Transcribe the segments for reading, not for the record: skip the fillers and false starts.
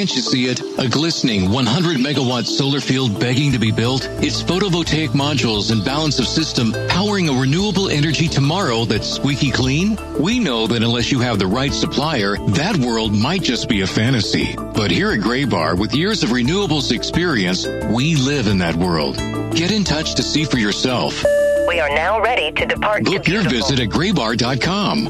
Can't you see it? A glistening 100-megawatt solar field begging to be built? It's photovoltaic modules and balance of system powering a renewable energy tomorrow that's squeaky clean? We know that unless you have the right supplier, that world might just be a fantasy. But here at Graybar, with years of renewables experience, we live in that world. Get in touch to see for yourself. We are now ready to depart. Book your visit at graybar.com.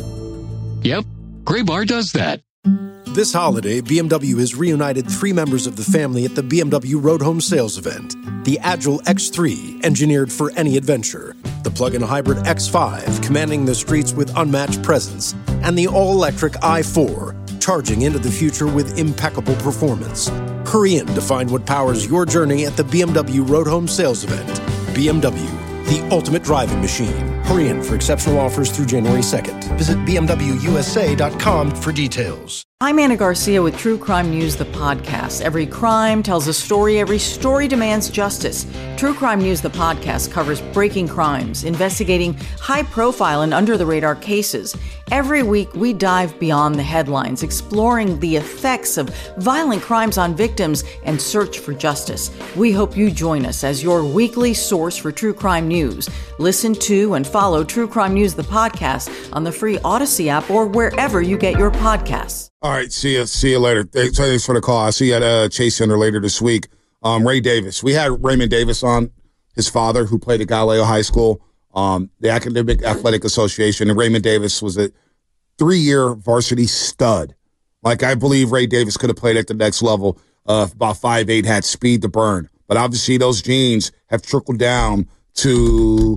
Yep, Graybar does that. This holiday, BMW has reunited 3 members of the family at the BMW Road Home Sales Event. The Agile X3, engineered for any adventure. The plug-in hybrid X5, commanding the streets with unmatched presence. And the all-electric i4, charging into the future with impeccable performance. Hurry in to find what powers your journey at the BMW Road Home Sales Event. BMW, the ultimate driving machine. Hurry in for exceptional offers through January 2nd. Visit BMWUSA.com for details. I'm Anna Garcia with True Crime News, the podcast. Every crime tells a story. Every story demands justice. True Crime News, the podcast, covers breaking crimes, investigating high-profile and under-the-radar cases. Every week, we dive beyond the headlines, exploring the effects of violent crimes on victims and search for justice. We hope you join us as your weekly source for true crime news. Listen to and follow True Crime News, the podcast, on the free Odyssey app or wherever you get your podcasts. All right, see you later. Thanks for the call. I'll see you at Chase Center later this week. Ray Davis. We had Raymond Davis on, his father, who played at Galileo High School, the Academic Athletic Association, and Raymond Davis was a 3-year varsity stud. Like, I believe Ray Davis could have played at the next level, about 5'8", had speed to burn. But obviously those genes have trickled down to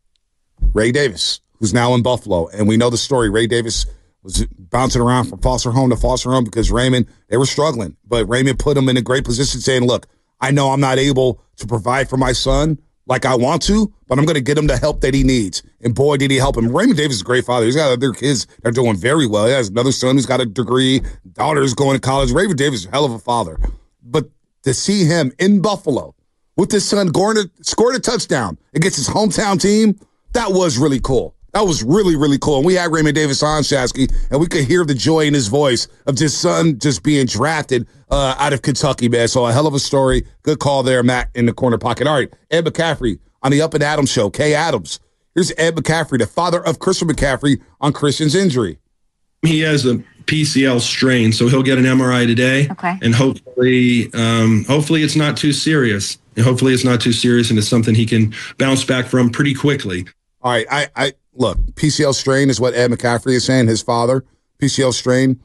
Ray Davis, who's now in Buffalo. And we know the story. Ray Davis was bouncing around from foster home to foster home because Raymond, they were struggling. But Raymond put him in a great position saying, look, I know I'm not able to provide for my son like I want to, but I'm going to get him the help that he needs. And boy, did he help him. Raymond Davis is a great father. He's got other kids that are doing very well. He has another son who's got a degree, daughter's going to college. Raymond Davis is a hell of a father. But to see him in Buffalo with his son scoring a touchdown against his hometown team, that was really cool. That was really, really cool. And we had Raymond Davis on, Shasky, and we could hear the joy in his voice of his son just being drafted out of Kentucky, man. So a hell of a story. Good call there, Matt, in the corner pocket. All right, Ed McCaffrey on the Up and Adams show. Kay Adams. Here's Ed McCaffrey, the father of Christian McCaffrey, on Christian's injury. He has a PCL strain, so he'll get an MRI today. Okay. And hopefully it's not too serious. And hopefully it's not too serious and it's something he can bounce back from pretty quickly. All right, I look, PCL strain is what Ed McCaffrey is saying, his father. PCL strain,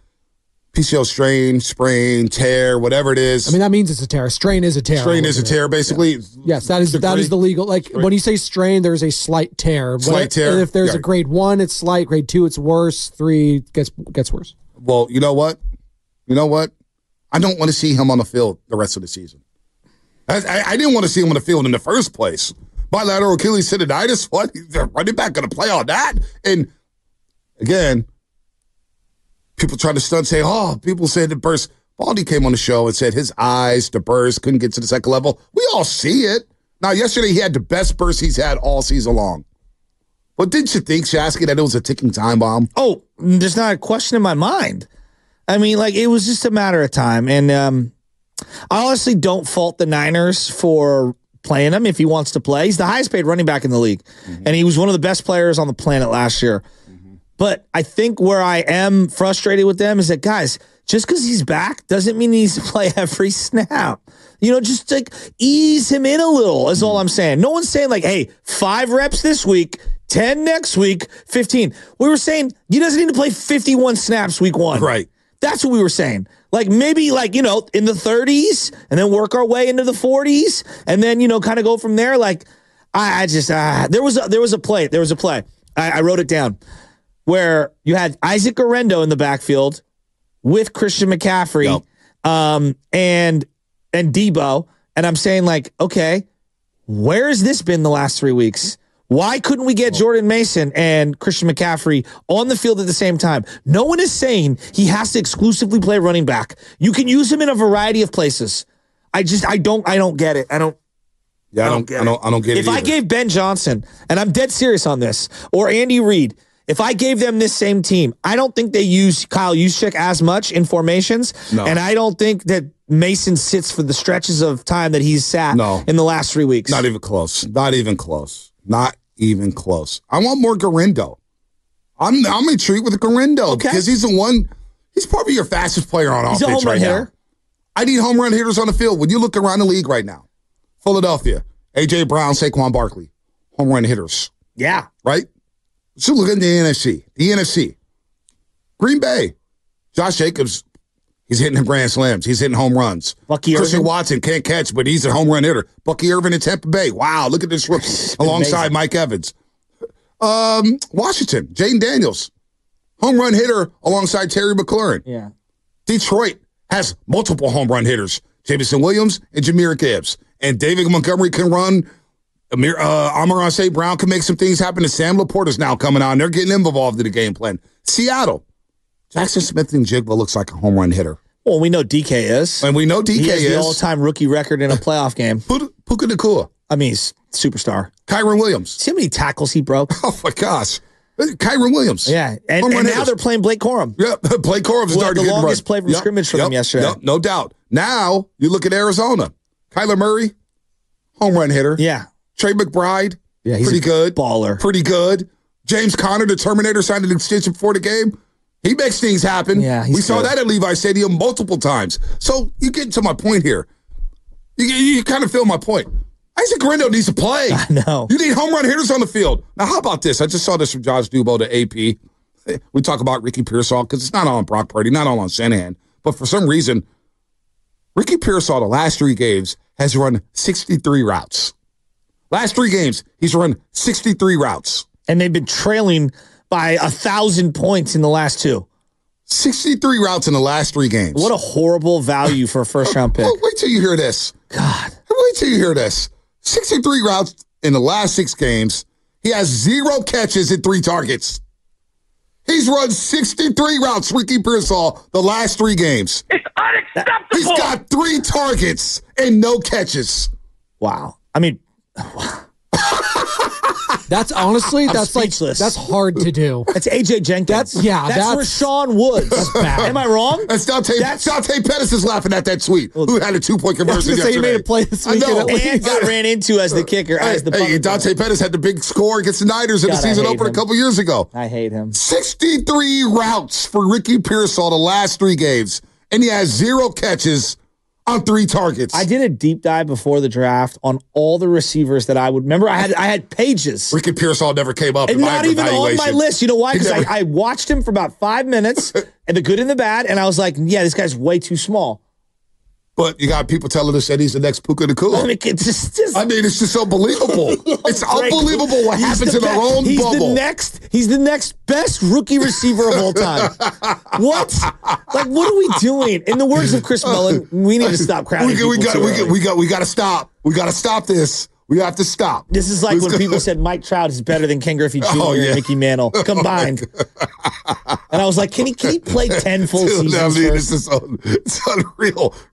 sprain, tear, whatever it is. I mean, that means it's a tear. Strain is a tear. Strain is a tear, basically. Yes, that is the legal. Like, when you say strain, there's a slight tear. Slight tear. And if there's a grade 1, it's slight. Grade 2, it's worse. 3 gets worse. Well, you know what? I don't want to see him on the field the rest of the season. I didn't want to see him on the field in the first place. Bilateral Achilles tendonitis? What? The running back going to play on that? And again, people try to stunt say, people said that Burst. Baldy came on the show and said his eyes, the burst, couldn't get to the second level. We all see it. Now, yesterday he had the best burst he's had all season long. But didn't you think, Shasky, that it was a ticking time bomb? Oh, there's not a question in my mind. I mean, like, it was just a matter of time. And I honestly don't fault the Niners for playing him if he wants to play. He's the highest paid running back in the league. Mm-hmm. And he was one of the best players on the planet last year. Mm-hmm. But I think where I am frustrated with them is that, guys, just because he's back doesn't mean he needs to play every snap. You know, just like ease him in a little is all I'm saying. No one's saying like, hey, 5 reps this week, 10 next week, 15. We were saying he doesn't need to play 51 snaps week 1. Right. That's what we were saying. Like, maybe, like, you know, in the 30s and then work our way into the 40s and then, you know, kind of go from there. Like, there was a play. I wrote it down where you had Isaac Orendo in the backfield with Christian McCaffrey and Debo. And I'm saying, like, okay, where has this been the last 3 weeks? Why couldn't we get Jordan Mason and Christian McCaffrey on the field at the same time? No one is saying he has to exclusively play running back. You can use him in a variety of places. I don't get it. I don't get it. If I gave Ben Johnson, and I'm dead serious on this, or Andy Reid, If I gave them this same team, I don't think they use Kyle Juszczyk as much in formations. No. And I don't think that Mason sits for the stretches of time that he's sat in the last 3 weeks. Not even close. Not even close. Not even close. I want more Garindo. I'm intrigued with Garindo because he's the one. He's probably your fastest player on offense a home run hitter. now. I need home run hitters on the field. When you look around the league right now, Philadelphia, A.J. Brown, Saquon Barkley, home run hitters. Yeah. Right? So look at the NFC. The NFC. Green Bay, Josh Jacobs, he's hitting the grand slams. He's hitting home runs. Christian Irvin. Watson can't catch, but he's a home run hitter. Bucky Irvin in Tampa Bay. Wow, look at this rookie alongside amazing. Mike Evans. Washington, Jaden Daniels, home run hitter alongside Terry McLaurin. Yeah. Detroit has multiple home run hitters, Jameson Williams and Jahmyr Gibbs. And David Montgomery can run. Amon-Ra St. Brown can make some things happen. And Sam Laporte is now coming on. They're getting him involved in the game plan. Seattle, Jackson Smith and Jigba looks like a home run hitter. Well, we know DK is. And we know DK he has is. the all-time rookie record in a playoff game. Puka Nacua. I mean, he's superstar. Kyron Williams. See how many tackles he broke? Oh, my gosh. Kyron Williams. Yeah. And now they're playing Blake Corum. Yeah, Blake Corum is the longest play from scrimmage for them yesterday. Yep, no doubt. Now, you look at Arizona. Kyler Murray, home run hitter. Yeah. Trey McBride, he's pretty good. Baller. Pretty good. James Conner, the Terminator, signed an extension before the game. He makes things happen. Yeah, we saw that at Levi Stadium multiple times. So you get to my point here. You kind of feel my point. Isaac Garindo needs to play. I know. You need home run hitters on the field. Now, how about this? I just saw this from Josh Dubow to AP. We talk about Ricky Pearsall because it's not all on Brock Purdy, not all on Shanahan. But for some reason, Ricky Pearsall, the last 3 games, has run 63 routes. Last 3 games, he's run 63 routes. And they've been trailing by 1,000 points in the last 2. 63 routes in the last 3 games. What a horrible value for a first-round pick. Wait till you hear this. God. Wait till you hear this. 63 routes in the last 6 games. He has 0 catches and 3 targets. He's run 63 routes, Ricky Pearsall, the last 3 games. It's unacceptable. He's got 3 targets and no catches. Wow. I mean, that's honestly, that's speechless. that's hard to do. That's AJ Jenkins. That's Rashawn Woods. That's bad. Am I wrong? That's Dante Pettis is laughing at that tweet. Who had a 2-point conversion yesterday? He made a play this I weekend. know. And got ran into as the kicker. Dante Pettis had the big score against the Niners in the season opener a couple years ago. I hate him. 63 routes for Ricky Pearsall the last 3 games, and he has 0 catches on 3 targets. I did a deep dive before the draft on all the receivers that I would remember. I had pages. Ricky Pearsall never came up. And in my not even on my list. You know why? Because never... I watched him for about 5 minutes, and the good and the bad, and I was like, yeah, this guy's way too small. But you got people telling us that he's the next Puka Nacua. I mean, it's just unbelievable. It's unbelievable what happens in our own bubble. He's the next best rookie receiver of all time. What? Like, what are we doing? In the words of Chris Mullin, we need to stop crowding people. We got to stop. We got to stop this. We have to stop. This is like when people said Mike Trout is better than Ken Griffey Jr. and Mickey Mantle combined. And I was like, can he play 10 full seasons? I mean, it's unreal.